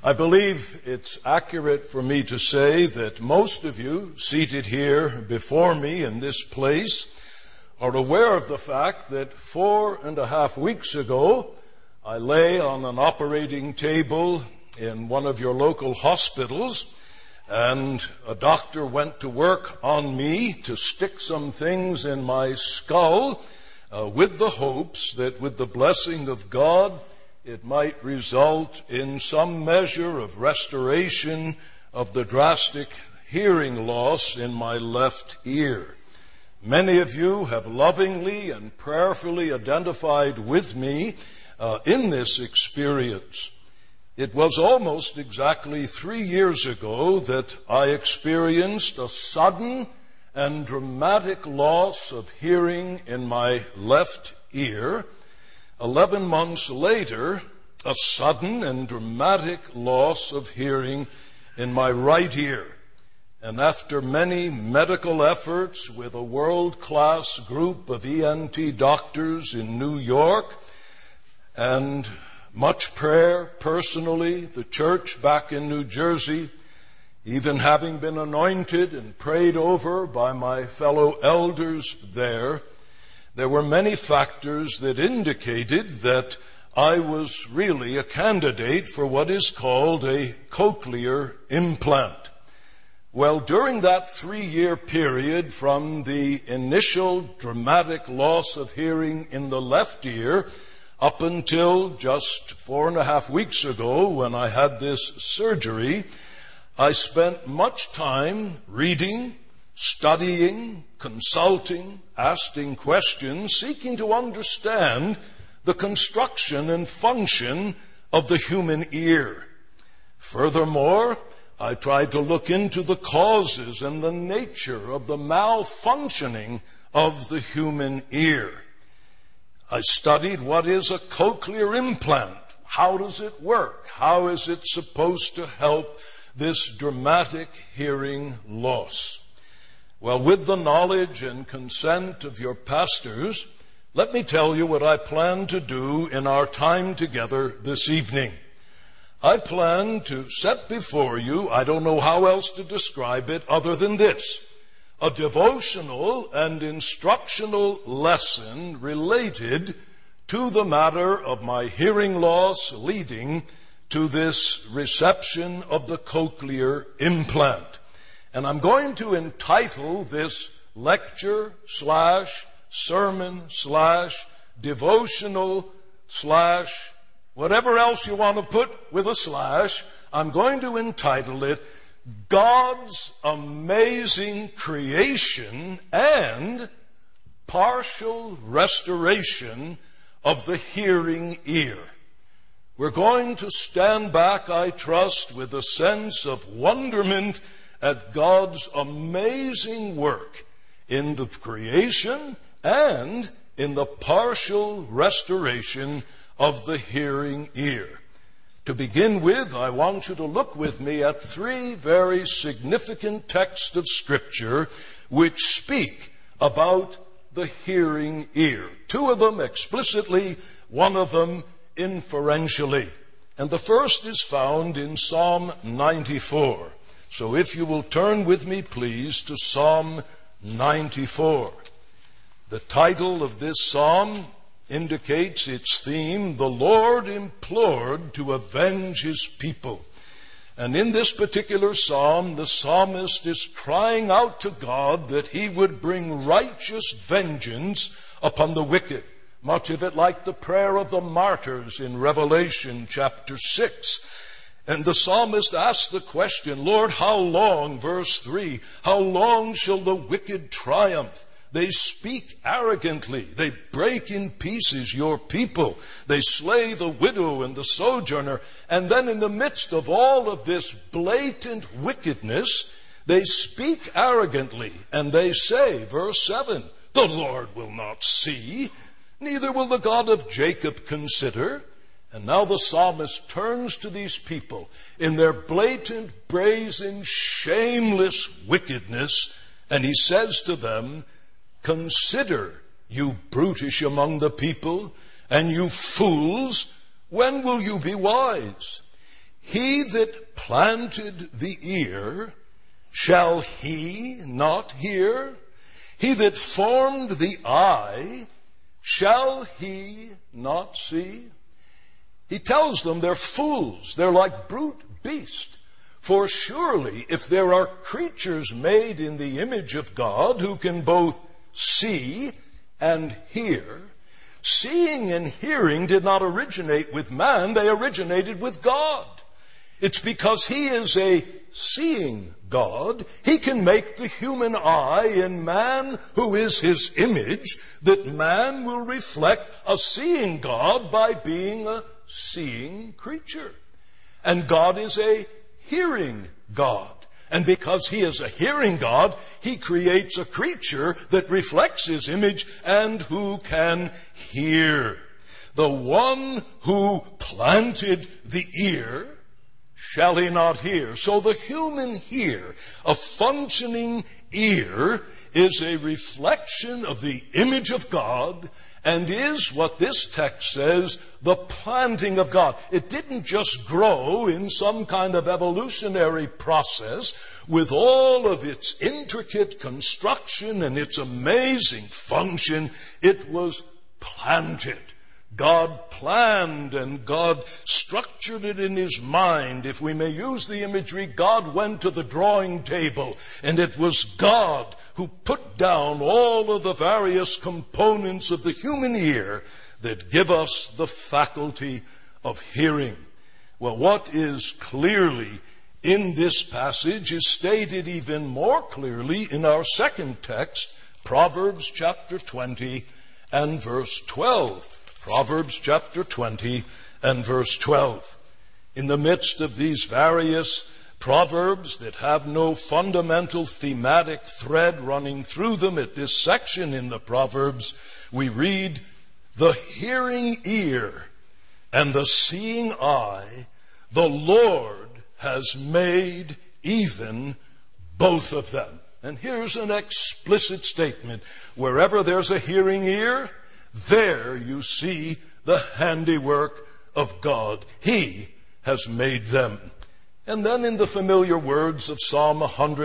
I believe it's accurate for me to say that most of you seated here before me in this place are aware of the fact that 4.5 weeks ago I lay on an operating table in one of your local hospitals, and a doctor went to work on me to stick some things in my skull with the hopes that with the blessing of God it might result in some measure of restoration of the drastic hearing loss in my left ear. Many of you have lovingly and prayerfully identified with me in this experience. It was almost exactly 3 years ago that I experienced a sudden and dramatic loss of hearing in my left ear. 11 months later, a sudden and dramatic loss of hearing in my right ear. And after many medical efforts with a world-class group of ENT doctors in New York and much prayer personally, the church back in New Jersey, even having been anointed and prayed over by my fellow elders there were many factors that indicated that I was really a candidate for what is called a cochlear implant. Well, during that 3-year period from the initial dramatic loss of hearing in the left ear up until just 4.5 weeks ago when I had this surgery, I spent much time reading, studying, consulting, asking questions, seeking to understand the construction and function of the human ear. Furthermore, I tried to look into the causes and the nature of the malfunctioning of the human ear. I studied what is a cochlear implant. How does it work? How is it supposed to help this dramatic hearing loss? Well, with the knowledge and consent of your pastors, let me tell you what I plan to do in our time together this evening. I plan to set before you, I don't know how else to describe it other than this, a devotional and instructional lesson related to the matter of my hearing loss leading to this reception of the cochlear implant. And I'm going to entitle this lecture / sermon / devotional / whatever else you want to put with a / I'm going to entitle it God's Amazing Creation and Partial Restoration of the Hearing Ear. We're going to stand back, I trust, with a sense of wonderment at God's amazing work in the creation and in the partial restoration of the hearing ear. To begin with, I want you to look with me at 3 very significant texts of Scripture which speak about the hearing ear. 2 of them explicitly, 1 of them inferentially. And the first is found in Psalm 94. So if you will turn with me, please, to Psalm 94. The title of this psalm indicates its theme, The Lord Implored to Avenge His People. And in this particular psalm, the psalmist is crying out to God that He would bring righteous vengeance upon the wicked. Much of it like the prayer of the martyrs in Revelation chapter 6. And the psalmist asks the question, Lord, how long, verse 3, how long shall the wicked triumph? They speak arrogantly. They break in pieces your people. They slay the widow and the sojourner. And then in the midst of all of this blatant wickedness, they speak arrogantly. And they say, verse 7, the Lord will not see, neither will the God of Jacob consider. And now the psalmist turns to these people in their blatant, brazen, shameless wickedness, and he says to them, consider, you brutish among the people, and you fools, when will you be wise? He that planted the ear, shall he not hear? He that formed the eye, shall he not see? He tells them they're fools. They're like brute beasts. For surely if there are creatures made in the image of God who can both see and hear, seeing and hearing did not originate with man, they originated with God. It's because he is a seeing God, he can make the human eye in man, who is his image, that man will reflect a seeing God by being a seeing creature. And God is a hearing God. And because he is a hearing God, he creates a creature that reflects his image and who can hear. The one who planted the ear, shall he not hear? So the human ear, a functioning ear, is a reflection of the image of God and is what this text says, the planting of God. It didn't just grow in some kind of evolutionary process with all of its intricate construction and its amazing function. It was planted. God planned and God structured it in his mind. If we may use the imagery, God went to the drawing table, and it was God who put down all of the various components of the human ear that give us the faculty of hearing. Well, what is clearly in this passage is stated even more clearly in our second text, Proverbs chapter 20 and verse 12. Proverbs chapter 20 and verse 12. In the midst of these various proverbs that have no fundamental thematic thread running through them at this section in the Proverbs, we read, the hearing ear and the seeing eye, the Lord has made even both of them. And here's an explicit statement. Wherever there's a hearing ear, there you see the handiwork of God. He has made them. And then in the familiar words of Psalm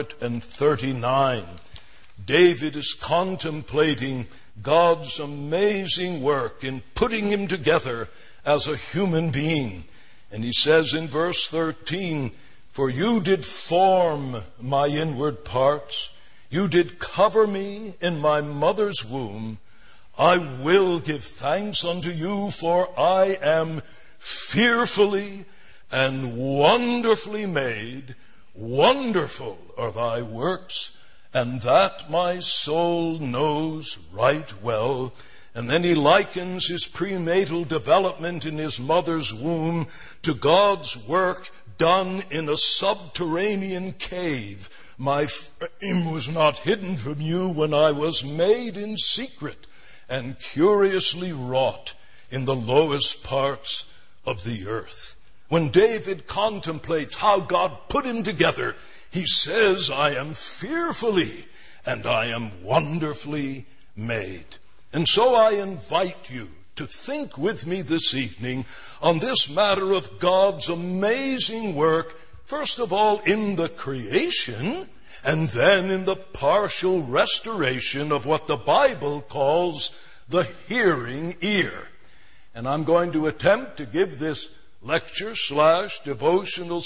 139, David is contemplating God's amazing work in putting him together as a human being. And he says in verse 13, for you did form my inward parts. You did cover me in my mother's womb. I will give thanks unto you, for I am fearfully and wonderfully made. Wonderful are thy works, and that my soul knows right well. And then he likens his prenatal development in his mother's womb to God's work done in a subterranean cave. My frame was not hidden from you when I was made in secret and curiously wrought in the lowest parts of the earth. When David contemplates how God put him together, he says, I am fearfully and I am wonderfully made. And so I invite you to think with me this evening on this matter of God's amazing work, first of all in the creation, and then in the partial restoration of what the Bible calls the hearing ear. And I'm going to attempt to give this lecture / devotional /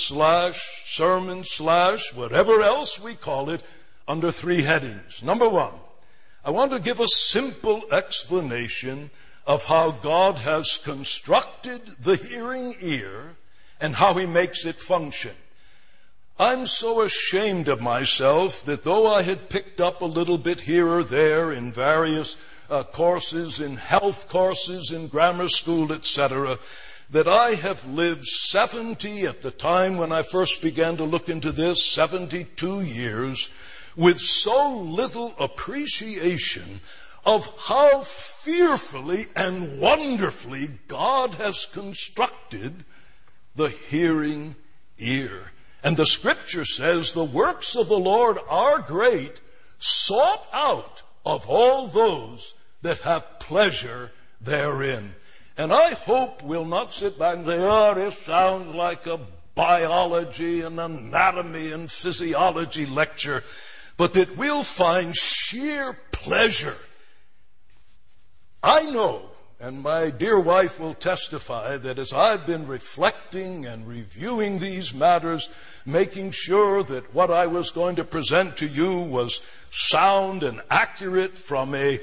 sermon / whatever else we call it under 3 headings. Number 1, I want to give a simple explanation of how God has constructed the hearing ear and how he makes it function. I'm so ashamed of myself that though I had picked up a little bit here or there in various courses, in health courses, in grammar school, etc., that I have lived 70, at the time when I first began to look into this, 72 years, with so little appreciation of how fearfully and wonderfully God has constructed the hearing ear. And the scripture says, the works of the Lord are great, sought out of all those that have pleasure therein. And I hope we'll not sit back and say, oh, this sounds like a biology and anatomy and physiology lecture, but that we'll find sheer pleasure. I know, and my dear wife will testify, that as I've been reflecting and reviewing these matters, making sure that what I was going to present to you was sound and accurate from a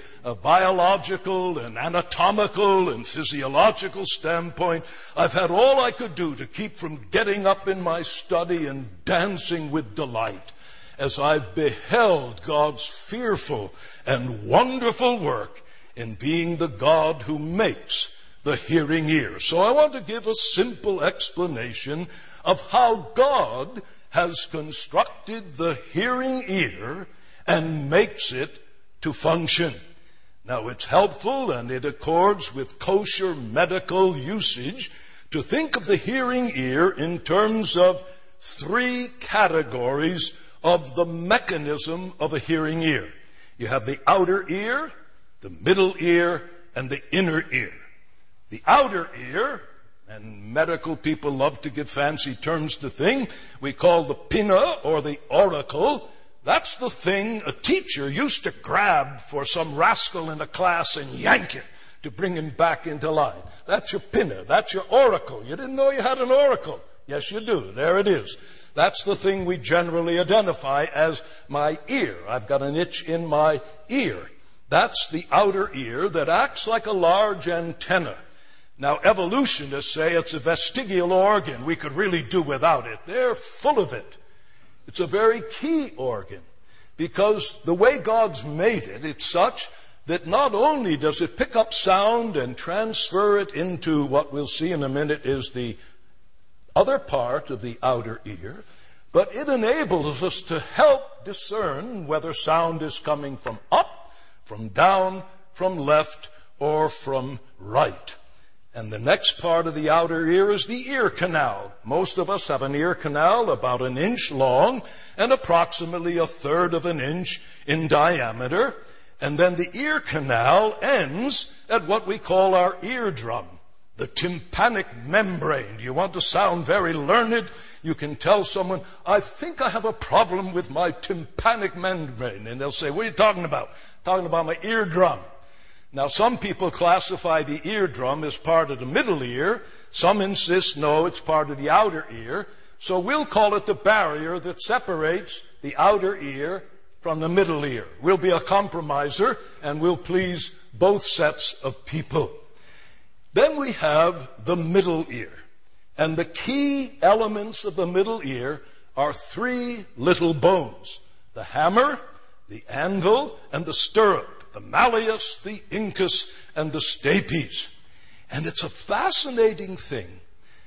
biological and anatomical and physiological standpoint, I've had all I could do to keep from getting up in my study and dancing with delight as I've beheld God's fearful and wonderful work in being the God who makes the hearing ear. So I want to give a simple explanation of how God has constructed the hearing ear and makes it to function. Now, it's helpful and it accords with kosher medical usage to think of the hearing ear in terms of three categories of the mechanism of a hearing ear. You have the outer ear, the middle ear, and the inner ear. The outer ear, and medical people love to give fancy terms to things, we call the pinna or the auricle. That's the thing a teacher used to grab for some rascal in a class and yank it to bring him back into line. That's your pinna. That's your auricle. You didn't know you had an auricle. Yes, you do. There it is. That's the thing we generally identify as my ear. I've got an itch in my ear. That's the outer ear that acts like a large antenna. Now, evolutionists say it's a vestigial organ. We could really do without it. They're full of it. It's a very key organ because the way God's made it, it's such that not only does it pick up sound and transfer it into what we'll see in a minute is the other part of the outer ear, but it enables us to help discern whether sound is coming from up, from down, from left, or from right. And the next part of the outer ear is the ear canal. Most of us have an ear canal about 1 inch long and approximately 1/3 of an inch in diameter. And then the ear canal ends at what we call our eardrum, the tympanic membrane. Do you want to sound very learned? You can tell someone, I think I have a problem with my tympanic membrane. And they'll say, what are you talking about? Talking about my eardrum. Now, some people classify the eardrum as part of the middle ear. Some insist, no, it's part of the outer ear. So we'll call it the barrier that separates the outer ear from the middle ear. We'll be a compromiser, and we'll please both sets of people. Then we have the middle ear. And the key elements of the middle ear are 3 little bones: the hammer, the anvil, and the stirrup. The malleus, the incus, and the stapes. And it's a fascinating thing.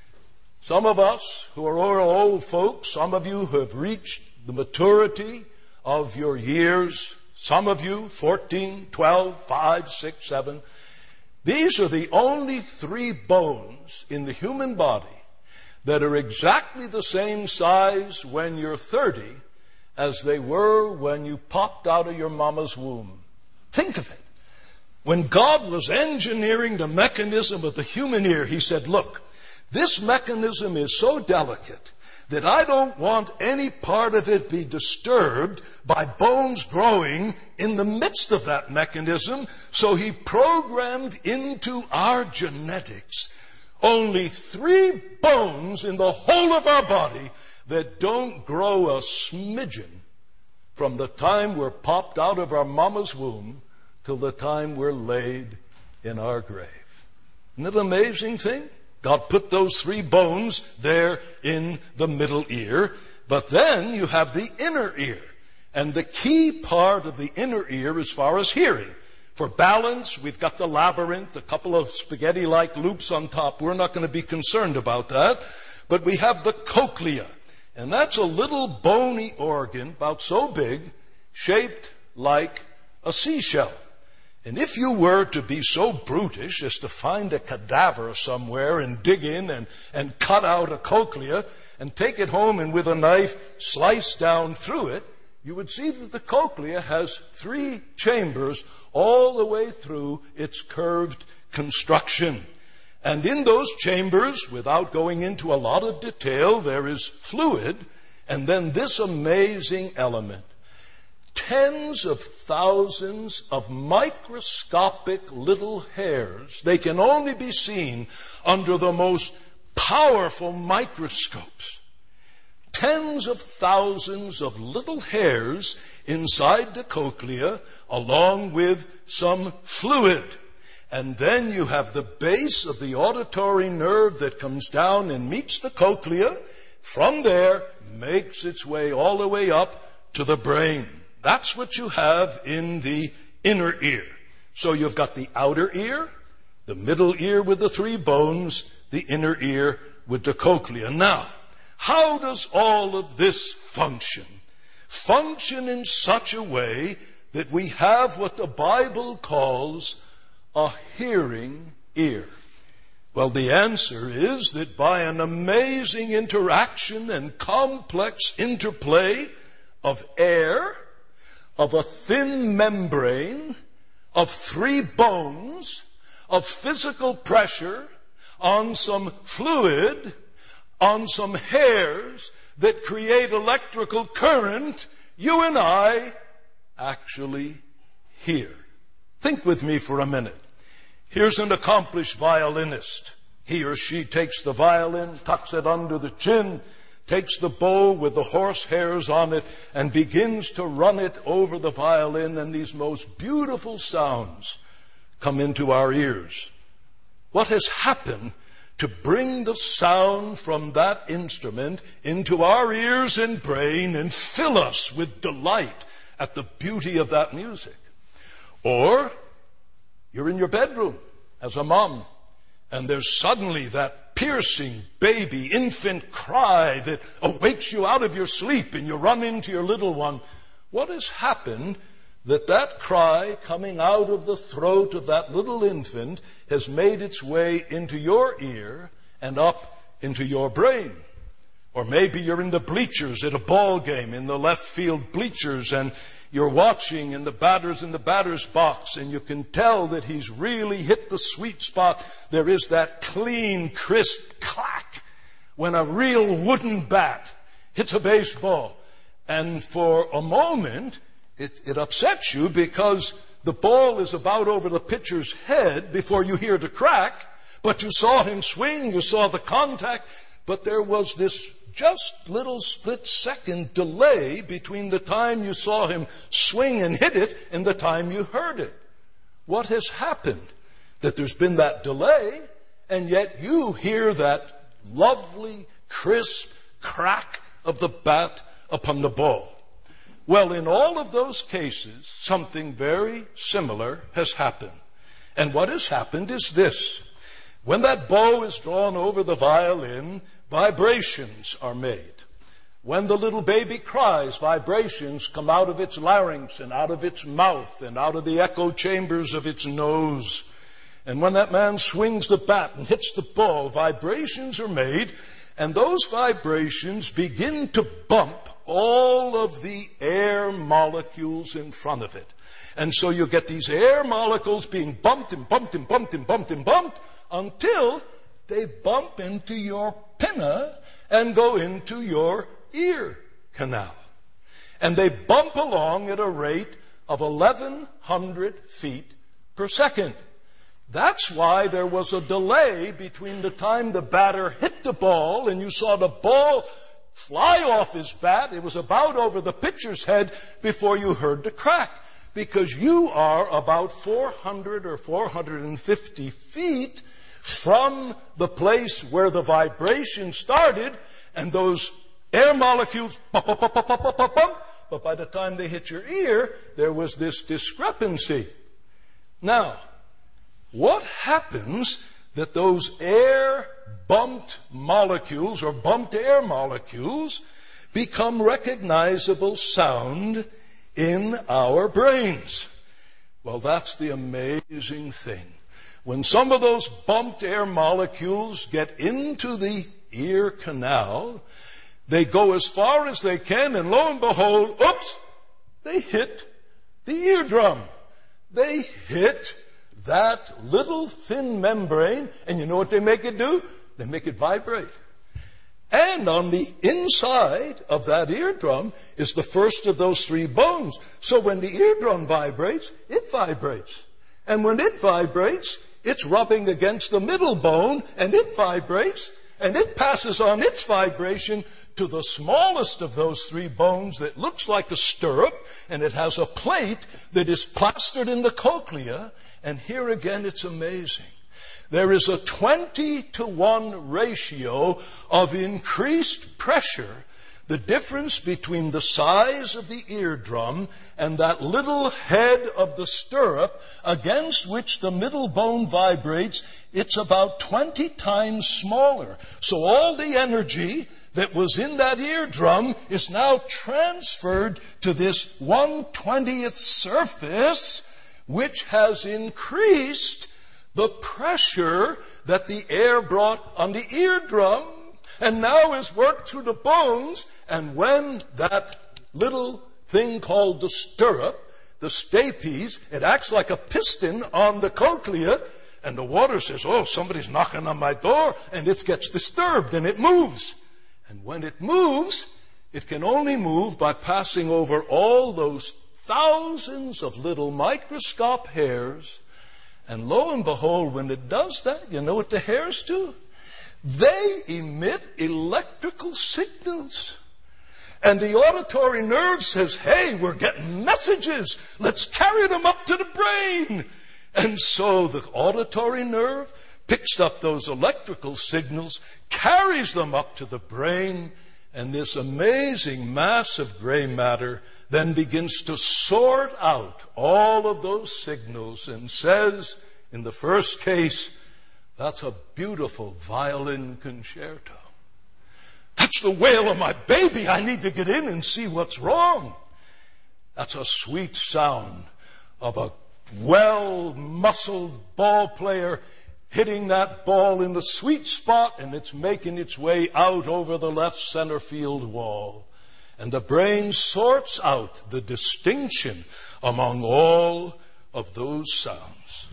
Some of us who are old folks, some of you who have reached the maturity of your years, some of you 14, 12, 5, 6, 7. These are the only 3 bones in the human body that are exactly the same size when you're 30 as they were when you popped out of your mama's womb. Think of it. When God was engineering the mechanism of the human ear, he said, look, this mechanism is so delicate that I don't want any part of it be disturbed by bones growing in the midst of that mechanism. So he programmed into our genetics only 3 bones in the whole of our body that don't grow a smidgen from the time we're popped out of our mama's womb till the time we're laid in our grave. Isn't it an amazing thing? God put those 3 bones there in the middle ear. But then you have the inner ear. And the key part of the inner ear as far as hearing. For balance, we've got the labyrinth, a couple of spaghetti-like loops on top. We're not going to be concerned about that. But we have the cochlea. And that's a little bony organ, about so big, shaped like a seashell. And if you were to be so brutish as to find a cadaver somewhere and dig in and cut out a cochlea and take it home and with a knife slice down through it, you would see that the cochlea has 3 chambers all the way through its curved construction. And in those chambers, without going into a lot of detail, there is fluid, and then this amazing element. Tens of thousands of microscopic little hairs. They can only be seen under the most powerful microscopes. Tens of thousands of little hairs inside the cochlea, along with some fluid. And then you have the base of the auditory nerve that comes down and meets the cochlea. From there, makes its way all the way up to the brain. That's what you have in the inner ear. So you've got the outer ear, the middle ear with the 3 bones, the inner ear with the cochlea. Now, how does all of this function? Function in such a way that we have what the Bible calls a hearing ear. Well, the answer is that by an amazing interaction and complex interplay of air, of a thin membrane, of 3 bones, of physical pressure on some fluid, on some hairs that create electrical current, you and I actually hear. Think with me for a minute. Here's an accomplished violinist. He or she takes the violin, tucks it under the chin, takes the bow with the horse hairs on it, and begins to run it over the violin, and these most beautiful sounds come into our ears. What has happened to bring the sound from that instrument into our ears and brain and fill us with delight at the beauty of that music? Or you're in your bedroom as a mom, and there's suddenly that piercing baby infant cry that awakes you out of your sleep, and you run into your little one. What has happened that cry coming out of the throat of that little infant has made its way into your ear and up into your brain? Or maybe you're in the bleachers at a ball game, in the left field bleachers, and you're watching, and the batter's in the batter's box, and you can tell that he's really hit the sweet spot. There is that clean, crisp clack when a real wooden bat hits a baseball. And for a moment, it upsets you because the ball is about over the pitcher's head before you hear the crack, but you saw him swing, you saw the contact, but there was this just little split-second delay between the time you saw him swing and hit it and the time you heard it. What has happened? That there's been that delay, and yet you hear that lovely, crisp crack of the bat upon the ball. Well, in all of those cases, something very similar has happened. And what has happened is this. When that bow is drawn over the violin, vibrations are made. When the little baby cries, vibrations come out of its larynx and out of its mouth and out of the echo chambers of its nose. And when that man swings the bat and hits the ball, vibrations are made, and those vibrations begin to bump all of the air molecules in front of it. And so you get these air molecules being bumped and bumped and bumped and bumped and bumped until they bump into your pinna and go into your ear canal. And they bump along at a rate of 1,100 feet per second. That's why there was a delay between the time the batter hit the ball and you saw the ball fly off his bat. It was about over the pitcher's head before you heard the crack. Because you are about 400 or 450 feet from the place where the vibration started, and those air molecules bump, bump, bump, bump, bump, bump, bump. But by the time they hit your ear, there was this discrepancy. Now, what happens that those air-bumped molecules or bumped air molecules become recognizable sound in our brains? Well, that's the amazing thing. When some of those bumped air molecules get into the ear canal, they go as far as they can, and lo and behold, oops, they hit the eardrum. They hit that little thin membrane, and you know what they make it do? They make it vibrate. And on the inside of that eardrum is the first of those three bones. So when the eardrum vibrates, it vibrates. And when it vibrates, it's rubbing against the middle bone, and it vibrates, and it passes on its vibration to the smallest of those three bones that looks like a stirrup, and it has a plate that is plastered in the cochlea. And here again, it's amazing. There is a 20-to-1 ratio of increased pressure, the difference between the size of the eardrum and that little head of the stirrup against which the middle bone vibrates. It's about 20 times smaller. So all the energy that was in that eardrum is now transferred to this 1/20th surface, which has increased the pressure that the air brought on the eardrum, and now is worked through the bones. And when that little thing called the stirrup, the stapes, it acts like a piston on the cochlea, and the water says, oh, somebody's knocking on my door, and it gets disturbed, and it moves. And when it moves, it can only move by passing over all those thousands of little microscope hairs. And lo and behold, when it does that, you know what the hairs do? They emit electrical signals. And the auditory nerve says, hey, we're getting messages. Let's carry them up to the brain. And so the auditory nerve picks up those electrical signals, carries them up to the brain, and this amazing mass of gray matter then begins to sort out all of those signals and says, in the first case, that's a beautiful violin concerto. That's the wail of my baby. I need to get in and see what's wrong. That's a sweet sound of a well-muscled ball player hitting that ball in the sweet spot, and it's making its way out over the left center field wall. And the brain sorts out the distinction among all of those sounds.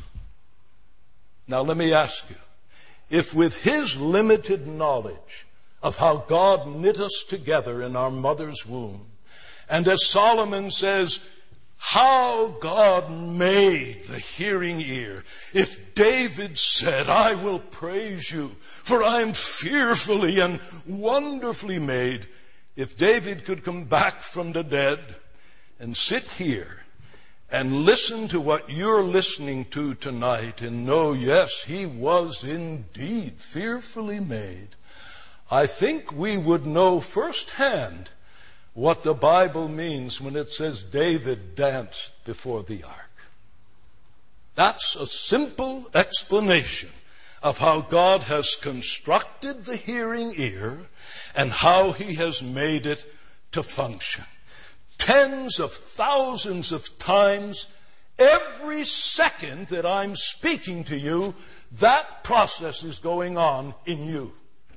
Now let me ask you, if with his limited knowledge of how God knit us together in our mother's womb, and as Solomon says, how God made the hearing ear. If David said, I will praise you, for I am fearfully and wonderfully made. If David could come back from the dead and sit here and listen to what you're listening to tonight and know, yes, he was indeed fearfully made, I think we would know firsthand what the Bible means when it says David danced before the ark. That's a simple explanation of how God has constructed the hearing ear and how he has made it to function. Tens of thousands of times every second that I'm speaking to you, that process is going on in you.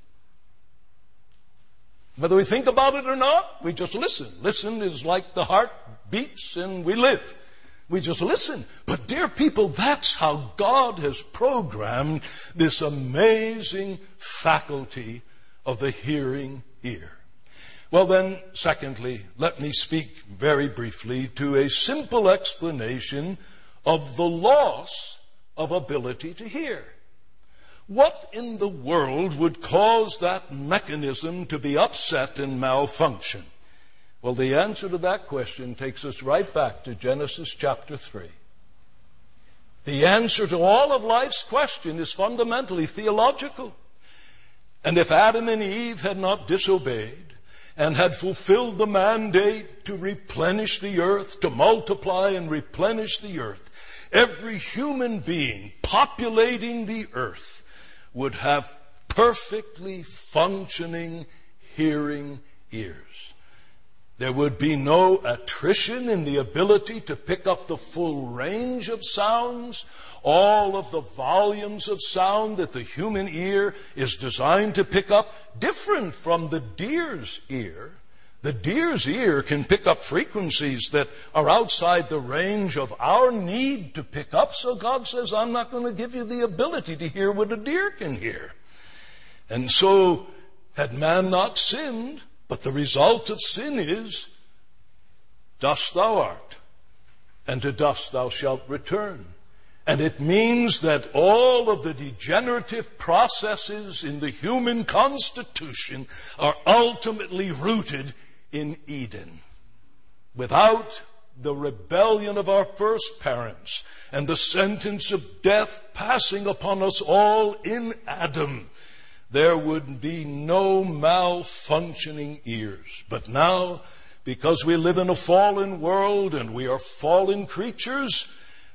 Whether we think about it or not, we just listen. Listen is like the heart beats and we live. We just listen. But dear people, that's how God has programmed this amazing faculty of the hearing ear. Well then, secondly, let me speak very briefly to a simple explanation of the loss of ability to hear. What in the world would cause that mechanism to be upset and malfunction? Well, the answer to that question takes us right back to Genesis chapter 3. The answer to all of life's question is fundamentally theological. And if Adam and Eve had not disobeyed and had fulfilled the mandate to replenish the earth, to multiply and replenish the earth, every human being populating the earth would have perfectly functioning hearing ears. There would be no attrition in the ability to pick up the full range of sounds, all of the volumes of sound that the human ear is designed to pick up, different from the deer's ear. The deer's ear can pick up frequencies that are outside the range of our need to pick up. So God says, I'm not going to give you the ability to hear what a deer can hear. And so, had man not sinned, but the result of sin is, dust thou art, and to dust thou shalt return. And it means that all of the degenerative processes in the human constitution are ultimately rooted in Eden. Without the rebellion of our first parents and the sentence of death passing upon us all in Adam, there would be no malfunctioning ears. But now, because we live in a fallen world and we are fallen creatures,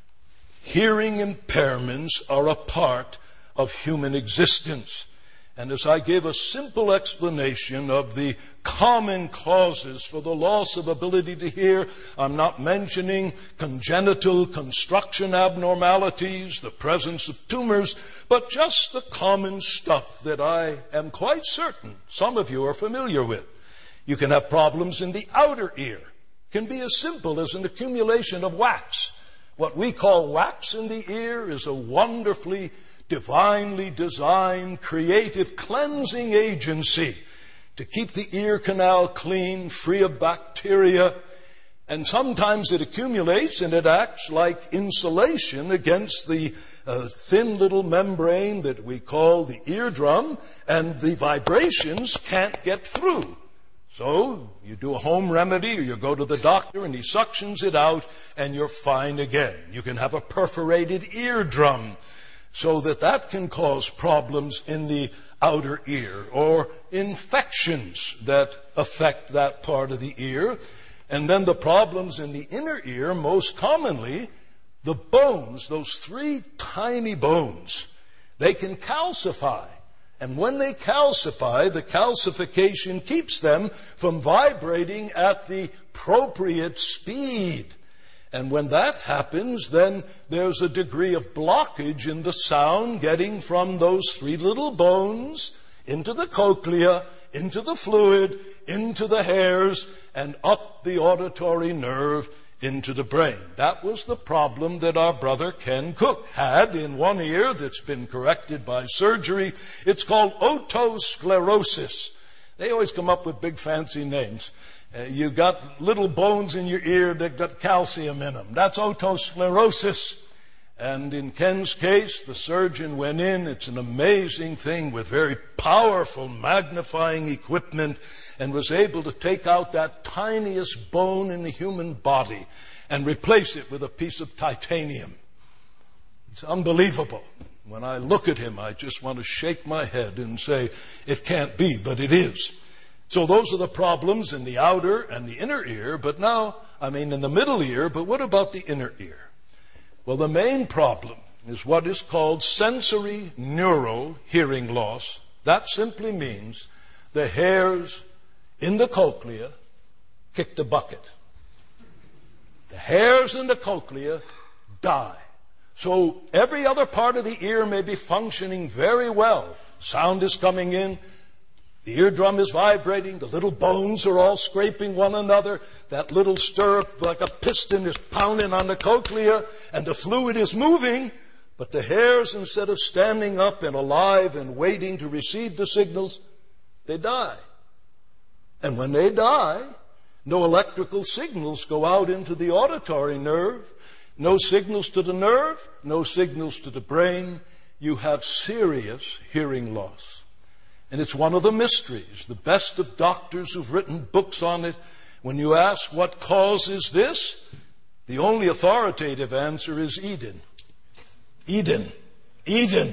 hearing impairments are a part of human existence. And as I gave a simple explanation of the common causes for the loss of ability to hear, I'm not mentioning congenital construction abnormalities, the presence of tumors, but just the common stuff that I am quite certain some of you are familiar with. You can have problems in the outer ear. It can be as simple as an accumulation of wax. What we call wax in the ear is a wonderfully, divinely designed, creative cleansing agency to keep the ear canal clean, free of bacteria. And sometimes it accumulates and it acts like insulation against the thin little membrane that we call the eardrum, and the vibrations can't get through. So you do a home remedy or you go to the doctor and he suctions it out and you're fine again. You can have a perforated eardrum so that can cause problems in the outer ear, or infections that affect that part of the ear. And then the problems in the inner ear, most commonly, the bones, those 3 tiny bones, they can calcify. And when they calcify, the calcification keeps them from vibrating at the appropriate speed. And when that happens, then there's a degree of blockage in the sound getting from those 3 little bones into the cochlea, into the fluid, into the hairs, and up the auditory nerve into the brain. That was the problem that our brother Ken Cook had in one ear that's been corrected by surgery. It's called otosclerosis. They always come up with big fancy names. You got little bones in your ear that got calcium in them. That's otosclerosis. And in Ken's case, the surgeon went in. It's an amazing thing with very powerful magnifying equipment, and was able to take out that tiniest bone in the human body and replace it with a piece of titanium. It's unbelievable. When I look at him, I just want to shake my head and say, it can't be, but it is. So those are the problems in the outer and the inner ear, but now, in the middle ear, but what about the inner ear? Well, the main problem is what is called sensory neural hearing loss. That simply means the hairs in the cochlea kick the bucket. The hairs in the cochlea die. So every other part of the ear may be functioning very well. Sound is coming in. The eardrum is vibrating. The little bones are all scraping one another. That little stirrup, like a piston, is pounding on the cochlea, and the fluid is moving. But the hairs, instead of standing up and alive and waiting to receive the signals, they die. And when they die, no electrical signals go out into the auditory nerve, no signals to the nerve, no signals to the brain. You have serious hearing loss. And it's one of the mysteries. The best of doctors who've written books on it, when you ask what causes this, the only authoritative answer is Eden. Eden. Eden.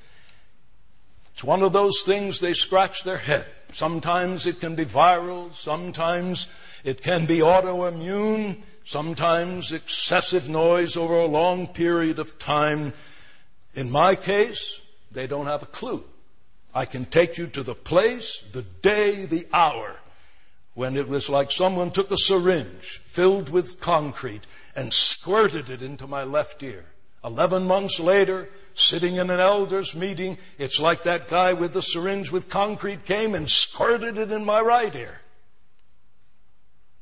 It's one of those things they scratch their head. Sometimes it can be viral, sometimes it can be autoimmune, sometimes excessive noise over a long period of time. In my case, they don't have a clue. I can take you to the place, the day, the hour, when it was like someone took a syringe filled with concrete and squirted it into my left ear. 11 months later, sitting in an elders meeting, it's like that guy with the syringe with concrete came and squirted it in my right ear.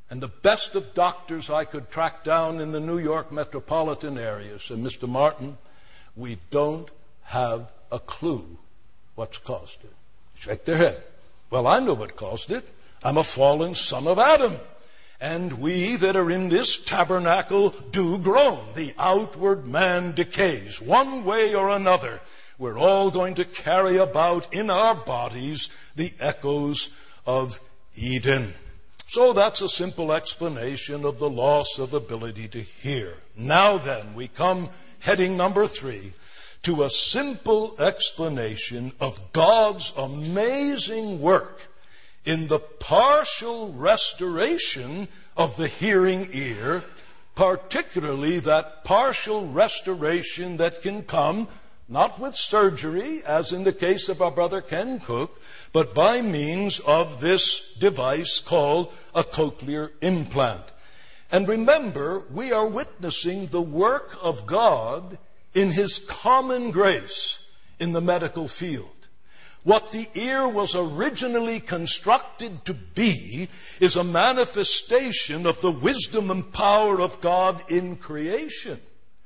And the best of doctors I could track down in the New York metropolitan area said, Mr. Martin, we don't have a clue what's caused it. Shake their head. Well, I know what caused it. I'm a fallen son of Adam. And we that are in this tabernacle do groan. The outward man decays one way or another. We're all going to carry about in our bodies the echoes of Eden. So that's a simple explanation of the loss of ability to hear. Now then, we come, heading number 3, to a simple explanation of God's amazing work in the partial restoration of the hearing ear, particularly that partial restoration that can come not with surgery, as in the case of our brother Ken Cook, but by means of this device called a cochlear implant. And remember, we are witnessing the work of God in His common grace in the medical field. What the ear was originally constructed to be is a manifestation of the wisdom and power of God in creation.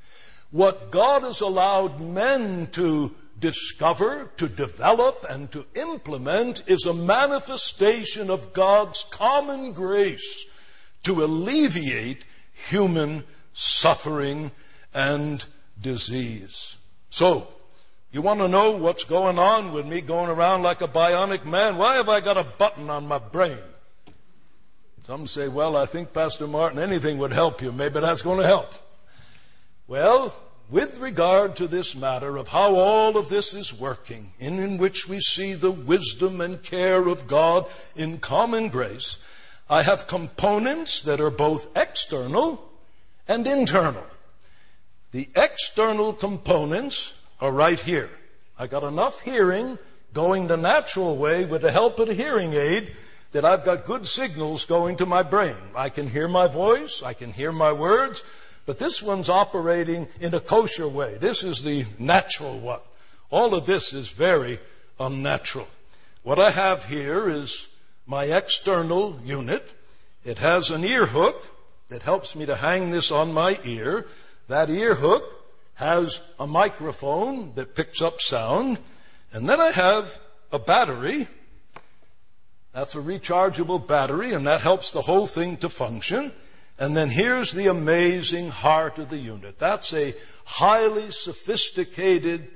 What God has allowed men to discover, to develop, and to implement is a manifestation of God's common grace to alleviate human suffering and disease. So, you want to know what's going on with me going around like a bionic man? Why have I got a button on my brain? Some say, well, I think, Pastor Martin, anything would help you. Maybe that's going to help. Well, with regard to this matter of how all of this is working, in which we see the wisdom and care of God in common grace, I have components that are both external and internal. The external components are right here. I got enough hearing going the natural way with the help of the hearing aid that I've got good signals going to my brain. I can hear my voice, I can hear my words, but this one's operating in a kosher way. This is the natural one. All of this is very unnatural. What I have here is my external unit. It has an ear hook that helps me to hang this on my ear. That ear hook has a microphone that picks up sound. And then I have a battery. That's a rechargeable battery, and that helps the whole thing to function. And then here's the amazing heart of the unit. That's a highly sophisticated,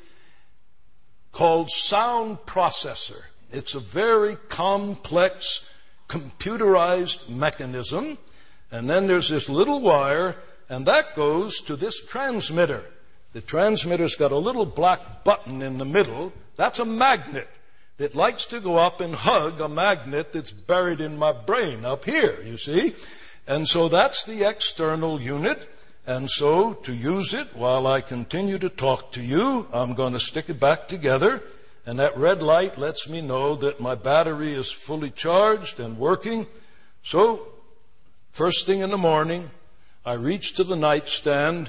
called sound processor. It's a very complex, computerized mechanism. And then there's this little wire, and that goes to this transmitter. The transmitter's got a little black button in the middle. That's a magnet that likes to go up and hug a magnet that's buried in my brain up here, you see. And so that's the external unit. And so to use it while I continue to talk to you, I'm going to stick it back together. And that red light lets me know that my battery is fully charged and working. So first thing in the morning, I reach to the nightstand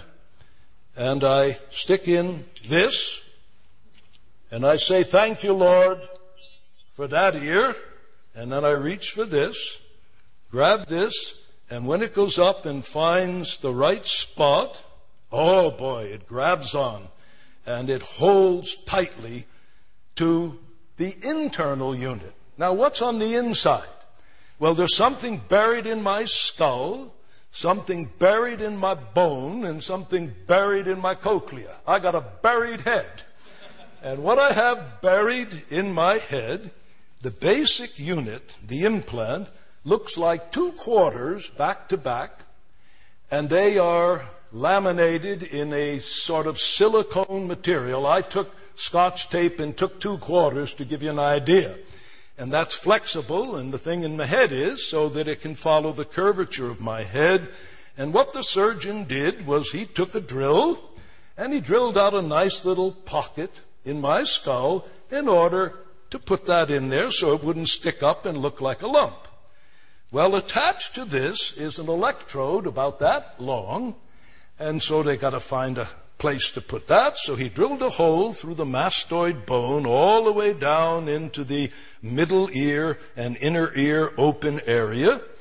and I stick in this. And I say, thank you, Lord, for that ear. And then I reach for this, grab this, and when it goes up and finds the right spot, oh boy, it grabs on and it holds tightly to the internal unit. Now, what's on the inside? Well, there's something buried in my skull, something buried in my bone, and something buried in my cochlea. I got a buried head. And what I have buried in my head, the basic unit, the implant, looks like 2 quarters back to back, and they are laminated in a sort of silicone material. I took Scotch tape and took 2 quarters to give you an idea. And that's flexible, and the thing in my head is so that it can follow the curvature of my head. And what the surgeon did was he took a drill, and he drilled out a nice little pocket in my skull in order to put that in there so it wouldn't stick up and look like a lump. Well, attached to this is an electrode about that long, and so they got to find a place to put that. So he drilled a hole through the mastoid bone all the way down into the middle ear and inner ear open area.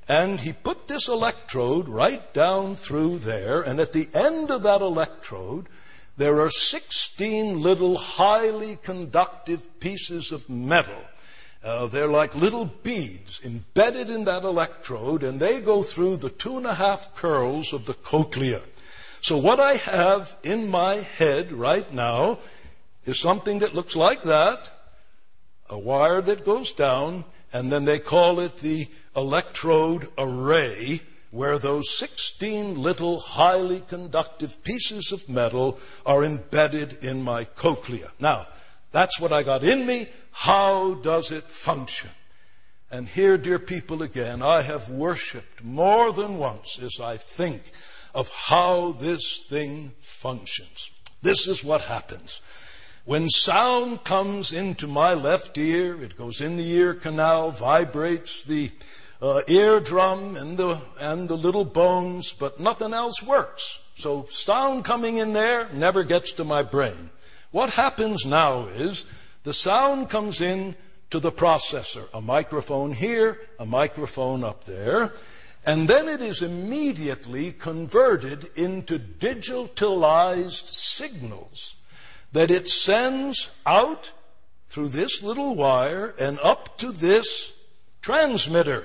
And he put this electrode right down through there, and at the end of that electrode, there are 16 little highly conductive pieces of metal. They're like little beads embedded in that electrode, and they go through the 2.5 curls of the cochlea. So what I have in my head right now is something that looks like that, a wire that goes down, and then they call it the electrode array, where those 16 little highly conductive pieces of metal are embedded in my cochlea. Now, that's what I got in me. How does it function? And here, dear people, again, I have worshipped more than once as I think of how this thing functions. This is what happens. When sound comes into my left ear, it goes in the ear canal, vibrates the eardrum and the little bones, but nothing else works. So sound coming in there never gets to my brain. What happens now is the sound comes in to the processor, a microphone here, a microphone up there, and then it is immediately converted into digitalized signals that it sends out through this little wire and up to this transmitter.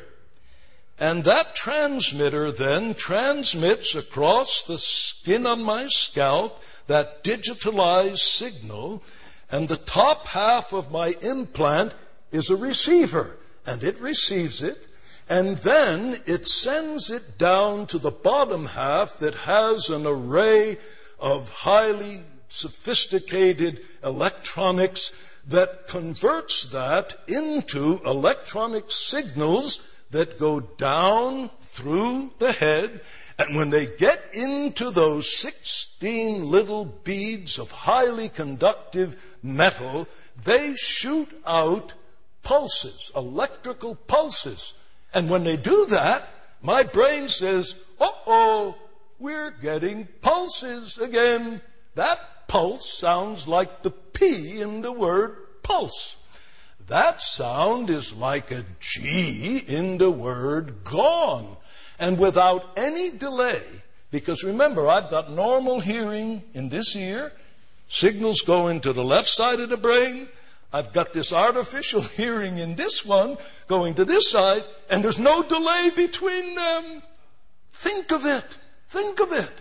And that transmitter then transmits across the skin on my scalp that digitalized signal, and the top half of my implant is a receiver, and it receives it, and then it sends it down to the bottom half that has an array of highly sophisticated electronics that converts that into electronic signals that go down through the head. And when they get into those 16 little beads of highly conductive metal, they shoot out pulses, electrical pulses. And when they do that, my brain says, uh-oh, we're getting pulses again. That pulse sounds like the P in the word pulse. That sound is like a G in the word gone. And without any delay, because remember, I've got normal hearing in this ear, signals go into the left side of the brain, I've got this artificial hearing in this one going to this side, and there's no delay between them. Think of it. Think of it.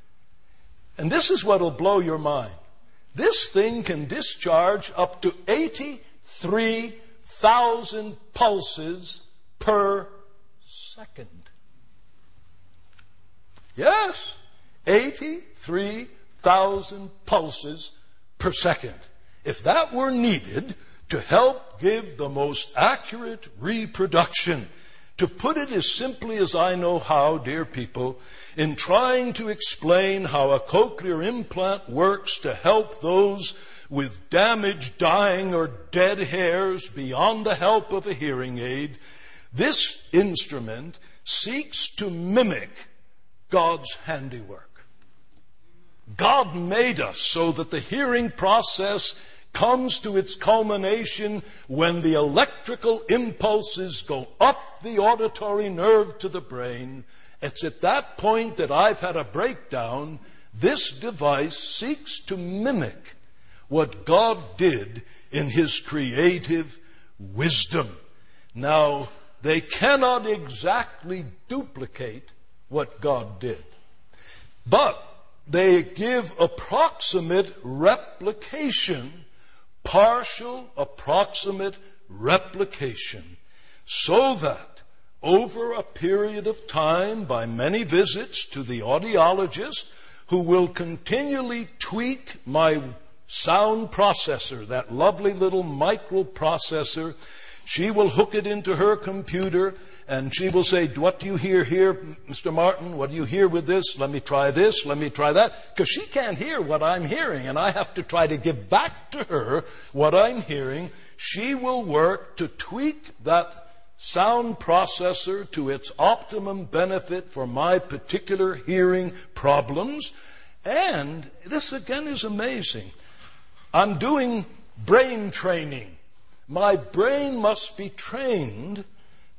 And this is what will blow your mind. This thing can discharge up to 83,000 pulses per second. Yes, 83,000 pulses per second. If that were needed to help give the most accurate reproduction, to put it as simply as I know how, dear people, in trying to explain how a cochlear implant works to help those with damaged, dying, or dead hairs beyond the help of a hearing aid, this instrument seeks to mimic God's handiwork. God made us so that the hearing process comes to its culmination when the electrical impulses go up the auditory nerve to the brain. It's at that point that I've had a breakdown. This device seeks to mimic what God did in His creative wisdom. Now, they cannot exactly duplicate what God did, but they give approximate replication, partial approximate replication, so that over a period of time, by many visits to the audiologist, who will continually tweak my sound processor, that lovely little microprocessor, she will hook it into her computer, and she will say, what do you hear here, Mr. Martin? What do you hear with this? Let me try this. Let me try that. Because she can't hear what I'm hearing, and I have to try to give back to her what I'm hearing. She will work to tweak that sound processor to its optimum benefit for my particular hearing problems. And this again is amazing. I'm doing brain training. My brain must be trained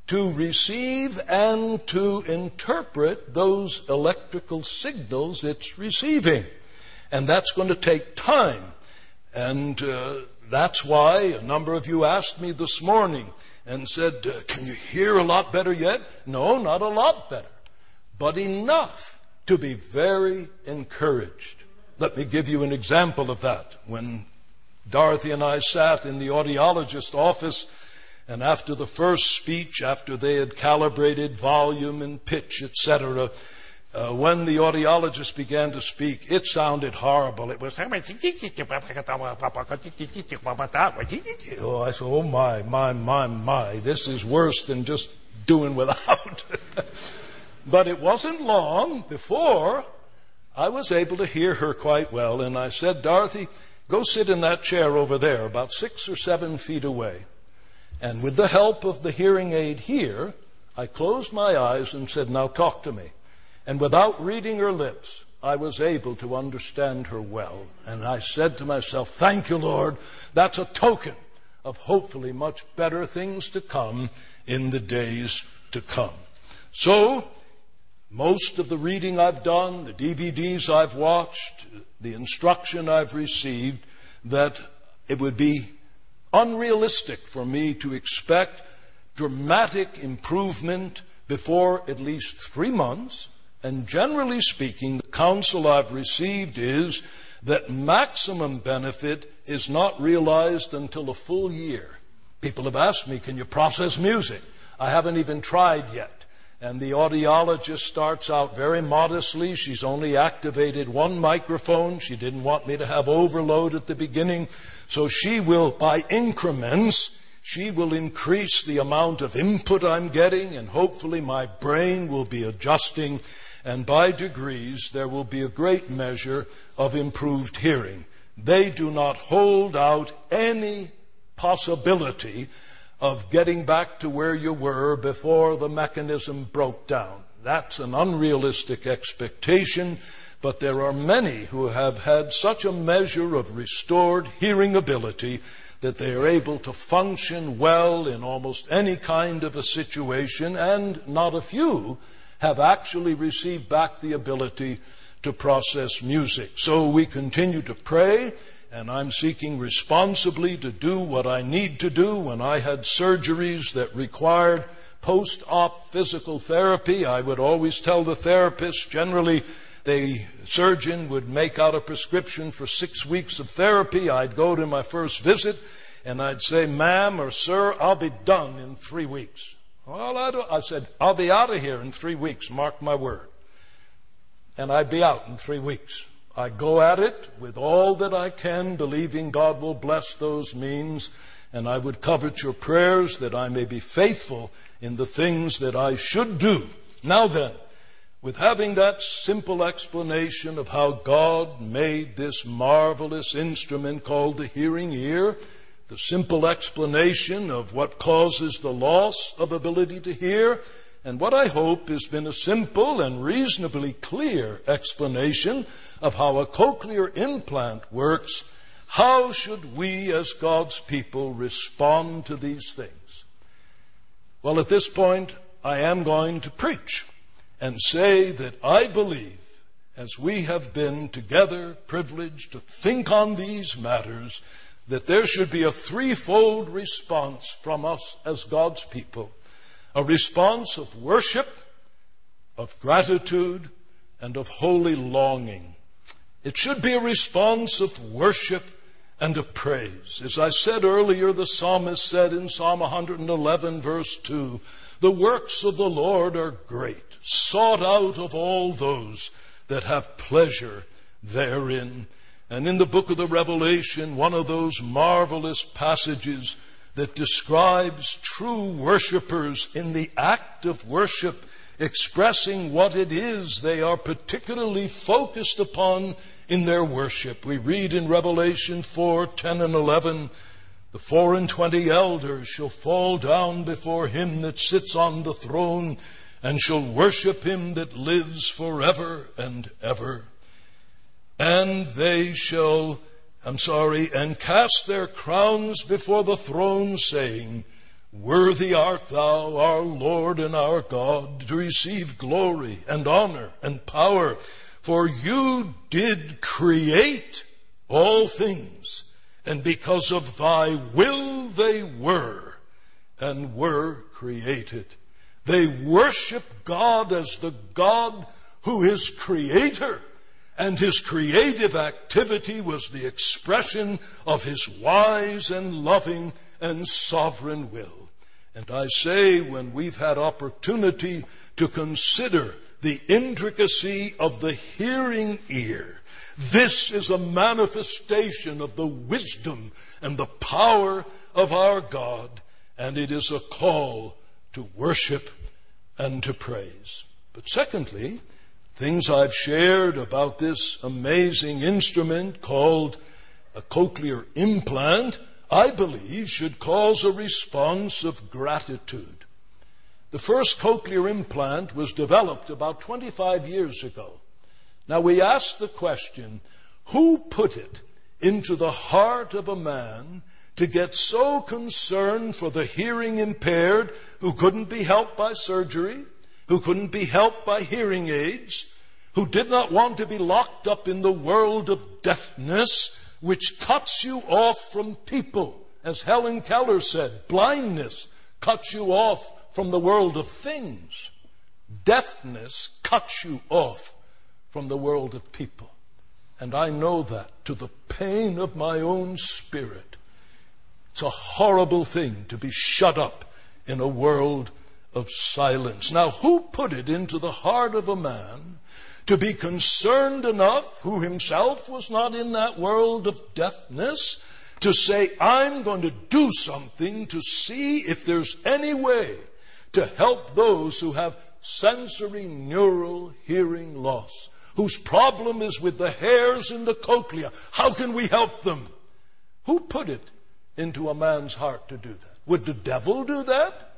to receive and to interpret those electrical signals it's receiving. And that's going to take time. And that's why a number of you asked me this morning and said, can you hear a lot better yet? No, not a lot better, but enough to be very encouraged. Let me give you an example of that. When Dorothy and I sat in the audiologist's office, and after the first speech, after they had calibrated volume and pitch, etc., when the audiologist began to speak, it sounded horrible. It was, oh, I said, oh my, this is worse than just doing without. But it wasn't long before I was able to hear her quite well, and I said, Dorothy, go sit in that chair over there, about 6 or 7 feet away. And with the help of the hearing aid here, I closed my eyes and said, now talk to me. And without reading her lips, I was able to understand her well. And I said to myself, thank you, Lord. That's a token of hopefully much better things to come in the days to come. So, most of the reading I've done, the DVDs I've watched, the instruction I've received, that it would be unrealistic for me to expect dramatic improvement before at least 3 months. And generally speaking, the counsel I've received is that maximum benefit is not realized until a full year. People have asked me, can you process music? I haven't even tried yet. And the audiologist starts out very modestly. She's only activated 1 microphone. She didn't want me to have overload at the beginning. So she will, by increments, she will increase the amount of input I'm getting, and hopefully my brain will be adjusting. And by degrees, there will be a great measure of improved hearing. They do not hold out any possibility of getting back to where you were before the mechanism broke down. That's an unrealistic expectation, but there are many who have had such a measure of restored hearing ability that they are able to function well in almost any kind of a situation, and not a few have actually received back the ability to process music. So we continue to pray, and I'm seeking responsibly to do what I need to do. When I had surgeries that required post-op physical therapy, I would always tell the therapist, generally the surgeon would make out a prescription for 6 weeks of therapy. I'd go to my first visit, and I'd say, ma'am or sir, I'll be done in 3 weeks. Well, I said, I'll be out of here in 3 weeks, mark my word. And I'd be out in 3 weeks. I go at it with all that I can, believing God will bless those means, and I would covet your prayers that I may be faithful in the things that I should do. Now then, with having that simple explanation of how God made this marvelous instrument called the hearing ear, the simple explanation of what causes the loss of ability to hear, and what I hope has been a simple and reasonably clear explanation of how a cochlear implant works, how should we as God's people respond to these things? Well, at this point, I am going to preach and say that I believe, as we have been together privileged to think on these matters, that there should be a threefold response from us as God's people. A response of worship, of gratitude, and of holy longing. It should be a response of worship and of praise. As I said earlier, the psalmist said in Psalm 111, verse 2, the works of the Lord are great, sought out of all those that have pleasure therein. And in the book of the Revelation, one of those marvelous passages that describes true worshipers in the act of worship, expressing what it is they are particularly focused upon in their worship. We read in Revelation 4:10 and 11, the 24 elders shall fall down before him that sits on the throne, and shall worship him that lives forever and ever. And they shall, and cast their crowns before the throne, saying, Worthy art thou, our Lord and our God, to receive glory and honor and power, for you did create all things, and because of thy will they were and were created. They worship God as the God who is creator, and his creative activity was the expression of his wise and loving and sovereign will. And I say, when we've had opportunity to consider the intricacy of the hearing ear, this is a manifestation of the wisdom and the power of our God, and it is a call to worship and to praise. But secondly, things I've shared about this amazing instrument called a cochlear implant, I believe, should cause a response of gratitude. The first cochlear implant was developed about 25 years ago. Now we ask the question, who put it into the heart of a man to get so concerned for the hearing impaired who couldn't be helped by surgery, who couldn't be helped by hearing aids, who did not want to be locked up in the world of deafness, which cuts you off from people? As Helen Keller said, blindness cuts you off from the world of things. Deafness cuts you off from the world of people. And I know that to the pain of my own spirit. It's a horrible thing to be shut up in a world of silence. Now, who put it into the heart of a man to be concerned enough, who himself was not in that world of deafness, to say, I'm going to do something to see if there's any way to help those who have sensory neural hearing loss, whose problem is with the hairs in the cochlea? How can we help them? Who put it into a man's heart to do that? Would the devil do that?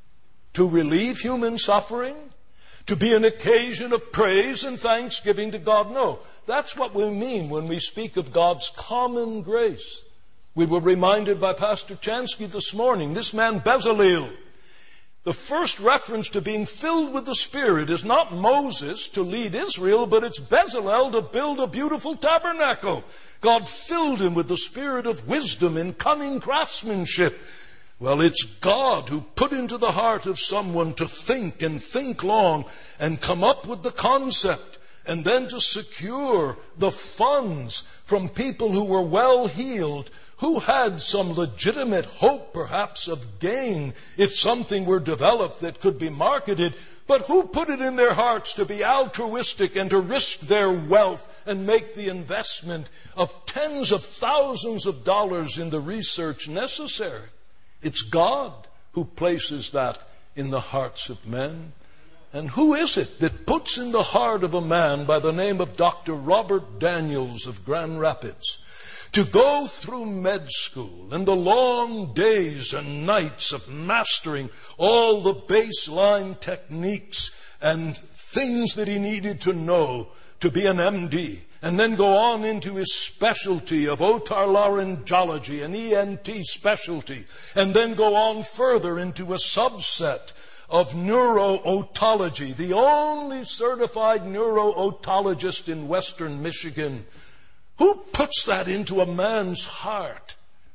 To relieve human suffering? To be an occasion of praise and thanksgiving to God? No. That's what we mean when we speak of God's common grace. We were reminded by Pastor Chansky this morning, this man Bezalel. The first reference to being filled with the Spirit is not Moses to lead Israel, but it's Bezalel to build a beautiful tabernacle. God filled him with the spirit of wisdom and cunning craftsmanship. Well, it's God who put into the heart of someone to think and think long and come up with the concept, and then to secure the funds from people who were well heeled, who had some legitimate hope perhaps of gain if something were developed that could be marketed, but who put it in their hearts to be altruistic and to risk their wealth and make the investment of tens of thousands of dollars in the research necessary. It's God who places that in the hearts of men. And who is it that puts in the heart of a man by the name of Dr. Robert Daniels of Grand Rapids to go through med school and the long days and nights of mastering all the baseline techniques and things that he needed to know to be an MD, and then go on into his specialty of otolaryngology, an ENT specialty, and then go on further into a subset of neuro-otology, the only certified neuro-otologist in Western Michigan. Who puts that into a man's heart?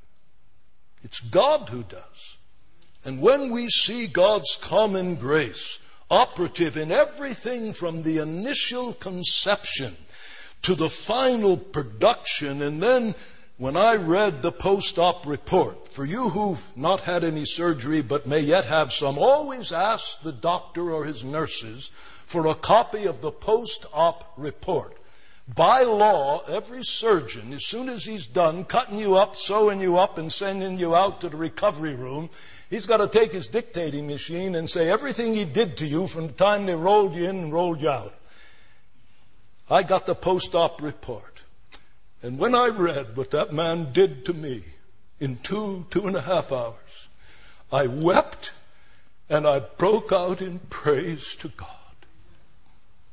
It's God who does. And when we see God's common grace operative in everything from the initial conception to the final production, and then when I read the post-op report, for you who've not had any surgery but may yet have some, always ask the doctor or his nurses for a copy of the post-op report. By law, every surgeon, as soon as he's done cutting you up, sewing you up, and sending you out to the recovery room, he's got to take his dictating machine and say everything he did to you from the time they rolled you in and rolled you out. I got the post-op report. And when I read what that man did to me in 2.5 hours, I wept and I broke out in praise to God.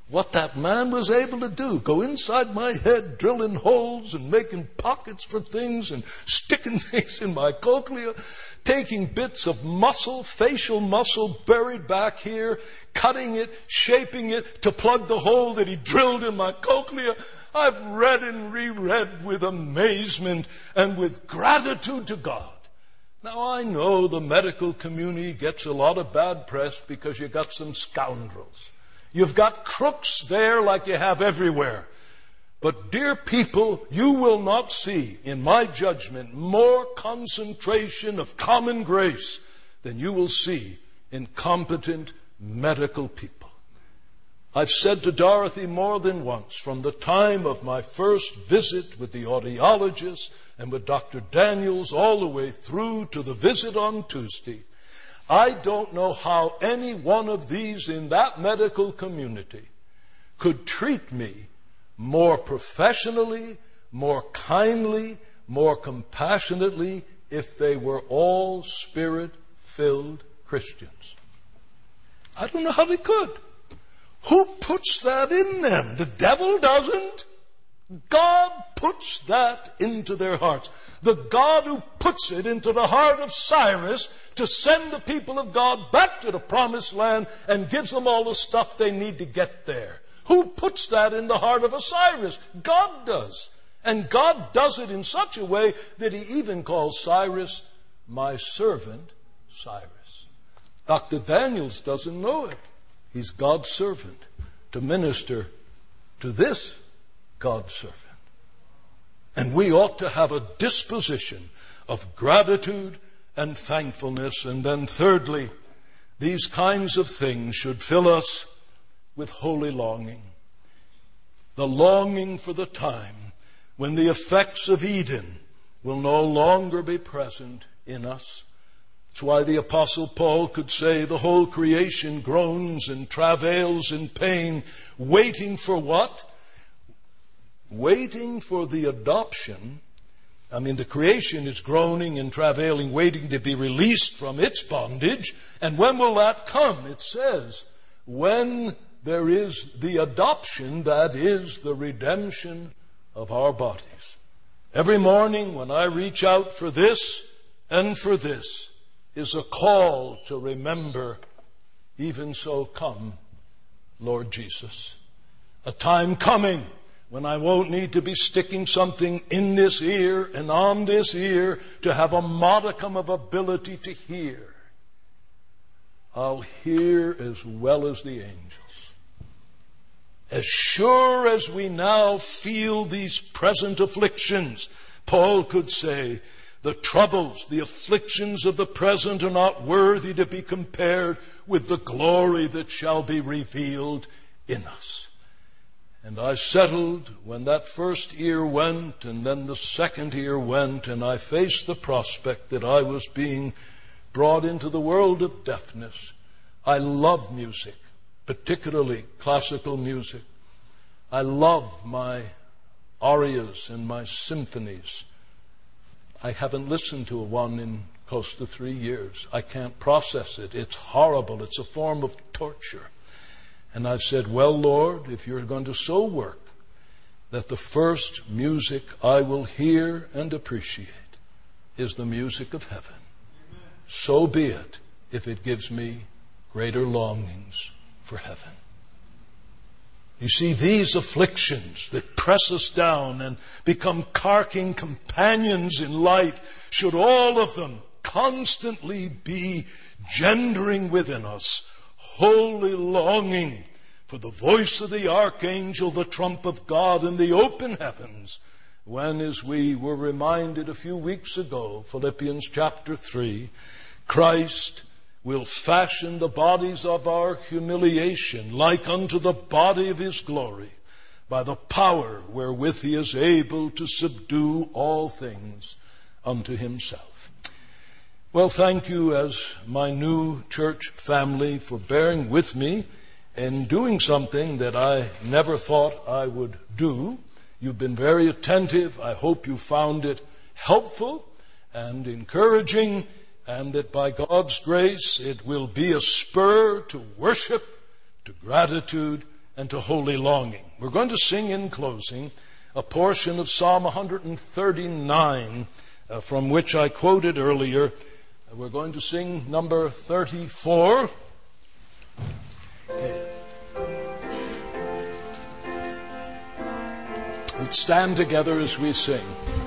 what that man was able to do. Go inside my head, drilling holes and making pockets for things and sticking things in my cochlea, taking bits of muscle, facial muscle buried back here, cutting it, shaping it to plug the hole that he drilled in my cochlea. I've read and reread with amazement and with gratitude to God. Now I know the medical community gets a lot of bad press because you got some scoundrels. You've got crooks there like you have everywhere. But dear people, you will not see, in my judgment, more concentration of common grace than you will see in competent medical people. I've said to Dorothy more than once, from the time of my first visit with the audiologist and with Dr. Daniels all the way through to the visit on Tuesday, I don't know how any one of these in that medical community could treat me more professionally, more kindly, more compassionately if they were all Spirit-filled Christians. I don't know how they could. Who puts that in them? The devil doesn't. God puts that into their hearts. The God who puts it into the heart of Cyrus to send the people of God back to the promised land and gives them all the stuff they need to get there. Who puts that in the heart of a Cyrus? God does. And God does it in such a way that he even calls Cyrus my servant Cyrus. Dr. Daniels doesn't know it. He's God's servant to minister to this God's servant. And we ought to have a disposition of gratitude and thankfulness. And then thirdly, these kinds of things should fill us with holy longing. The longing for the time when the effects of Eden will no longer be present in us. That's why the Apostle Paul could say the whole creation groans and travails in pain, waiting for what? Waiting for the adoption. I mean, the creation is groaning and travailing, waiting to be released from its bondage. And when will that come? It says, when there is the adoption, that is the redemption of our bodies. Every morning when I reach out for this and for this is a call to remember, even so come, Lord Jesus. A time coming when I won't need to be sticking something in this ear and on this ear to have a modicum of ability to hear. I'll hear as well as the angels. As sure as we now feel these present afflictions, Paul could say, the troubles, the afflictions of the present are not worthy to be compared with the glory that shall be revealed in us. And I settled when that first ear went and then the second ear went, and I faced the prospect that I was being brought into the world of deafness. I love music, particularly classical music. I love my arias and my symphonies. I haven't listened to one in close to 3 years. I can't process it. It's horrible. It's a form of torture. And I've said, well, Lord, if you're going to so work that the first music I will hear and appreciate is the music of heaven, so be it if it gives me greater longings for heaven. You see, these afflictions that press us down and become carking companions in life should all of them constantly be gendering within us holy longing for the voice of the archangel, the trump of God in the open heavens, when, as we were reminded a few weeks ago, Philippians chapter 3, Christ will fashion the bodies of our humiliation like unto the body of his glory by the power wherewith he is able to subdue all things unto himself. Well, thank you as my new church family for bearing with me in doing something that I never thought I would do. You've been very attentive. I hope you found it helpful and encouraging, and that by God's grace it will be a spur to worship, to gratitude, and to holy longing. We're going to sing in closing a portion of Psalm 139, from which I quoted earlier. We're going to sing number 34. Let's stand together as we sing.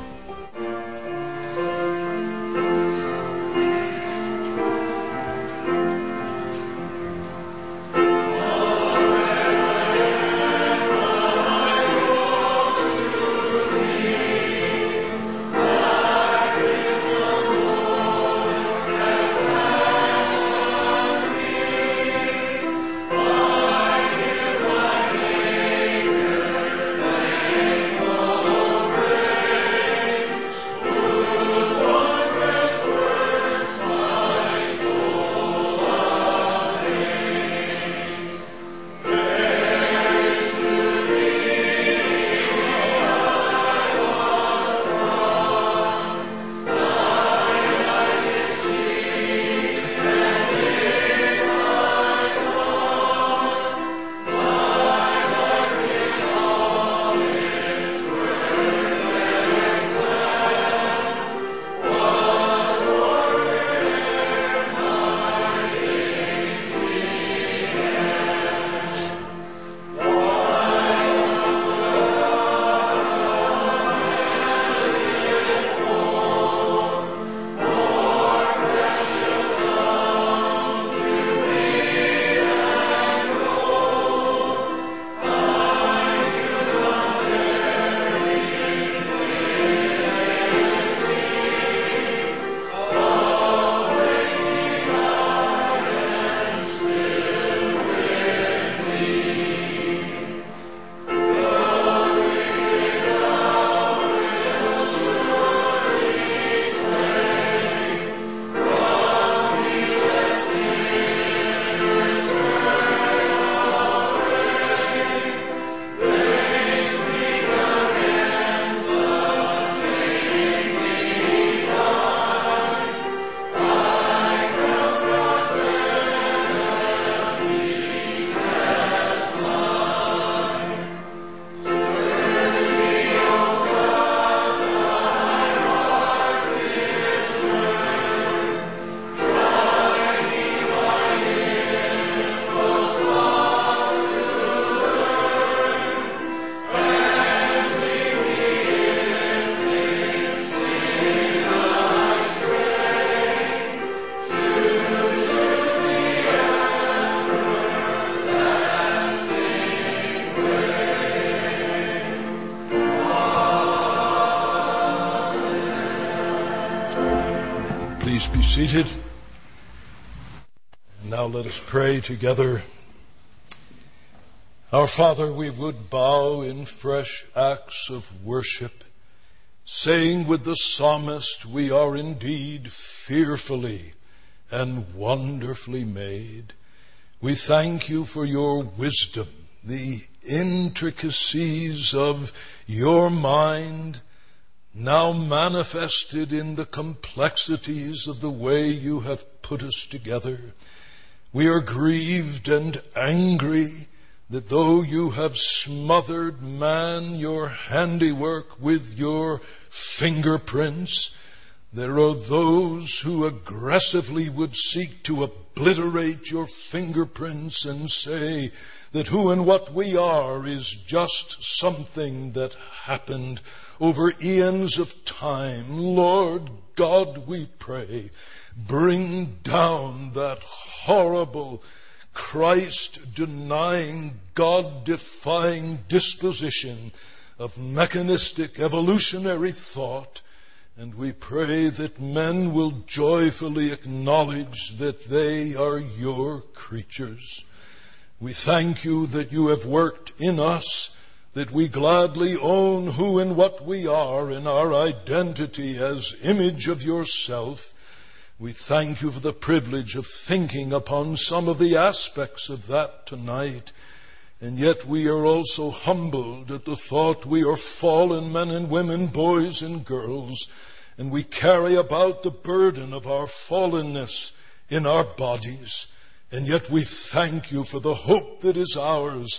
Please be seated. And now let us pray together. Our Father, we would bow in fresh acts of worship, saying with the psalmist, we are indeed fearfully and wonderfully made. We thank you for your wisdom, the intricacies of your mind, now manifested in the complexities of the way you have put us together. We are grieved and angry that though you have smothered man, your handiwork, with your fingerprints, there are those who aggressively would seek to obliterate your fingerprints and say that who and what we are is just something that happened over eons of time. Lord God, we pray, bring down that horrible, Christ-denying, God-defying disposition of mechanistic evolutionary thought, and we pray that men will joyfully acknowledge that they are your creatures. We thank you that you have worked in us, that we gladly own who and what we are in our identity as image of yourself. We thank you for the privilege of thinking upon some of the aspects of that tonight. And yet we are also humbled at the thought we are fallen men and women, boys and girls, and we carry about the burden of our fallenness in our bodies. And yet we thank you for the hope that is ours,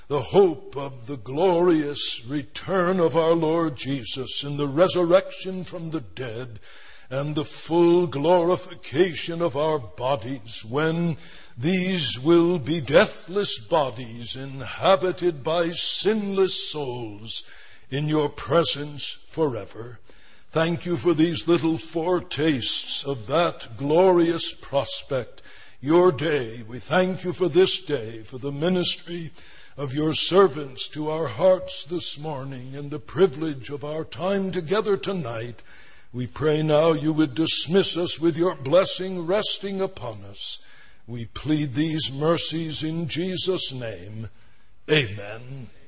the hope of the glorious return of our Lord Jesus in the resurrection from the dead and the full glorification of our bodies, when these will be deathless bodies inhabited by sinless souls in your presence forever. Thank you for these little foretastes of that glorious prospect, your day. We thank you for this day, for the ministry of your servants to our hearts this morning and the privilege of our time together tonight. We pray now you would dismiss us with your blessing resting upon us. We plead these mercies in Jesus' name. Amen.